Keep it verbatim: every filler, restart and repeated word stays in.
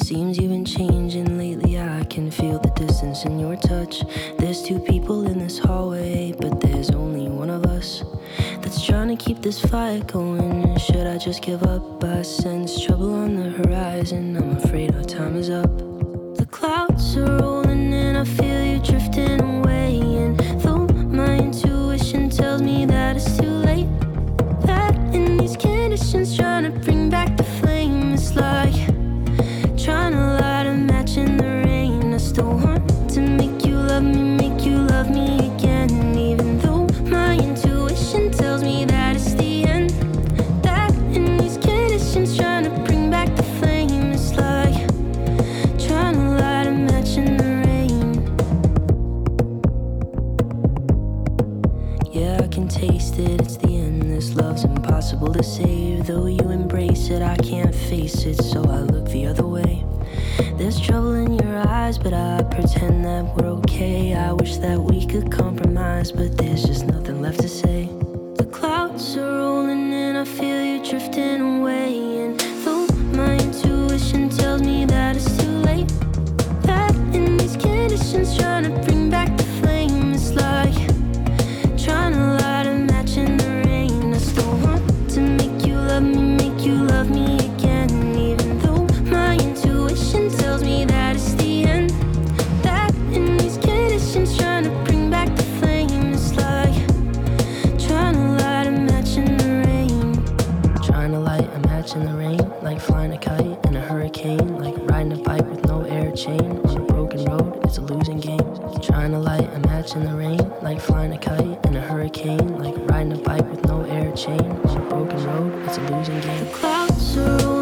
Seems you've been changing lately, I can feel the distance in your touch. There's two people in this hallway, but there's only one of us that's trying to keep this fire going. Should I just give up? I sense trouble on the horizon, I'm afraid our time is up. The clouds are rolling and I feel you drifting away, and though my intuition tells me that it's too late, that in these conditions trying to bring back the flame, it's like trying to light a match in the rain. I still want to make you love me, make you love me again, even though my intuition tells me that it's the end. That in these conditions trying to bring back the flame, it's like trying to light a match in the rain. Yeah, I can taste it, it's the end. This love's impossible to save. Though you embrace it, I can't face it, so I look the other way. There's trouble in your eyes, but I pretend that we're okay. I wish that we could compromise, but there's just nothing left to say. The clouds are rolling and I feel you drifting away, and though my intuition tells me that it's too late, that in these conditions trying to bring back the flame, it's like trying to light a match in the rain. I still want to make you love me, make you love me again, even though my intuition tells me that it's the end. That in these conditions trying to bring back the flame, it's like trying to light a match in the rain. Trying to light a match in the rain, like flying a kite in a hurricane, like riding a bike with no air chain on a broken road, it's a losing game. Trying to light a match in the rain, like flying a kite in a hurricane, like riding a bike with no air chain on a broken road, it's a losing game. The clouds are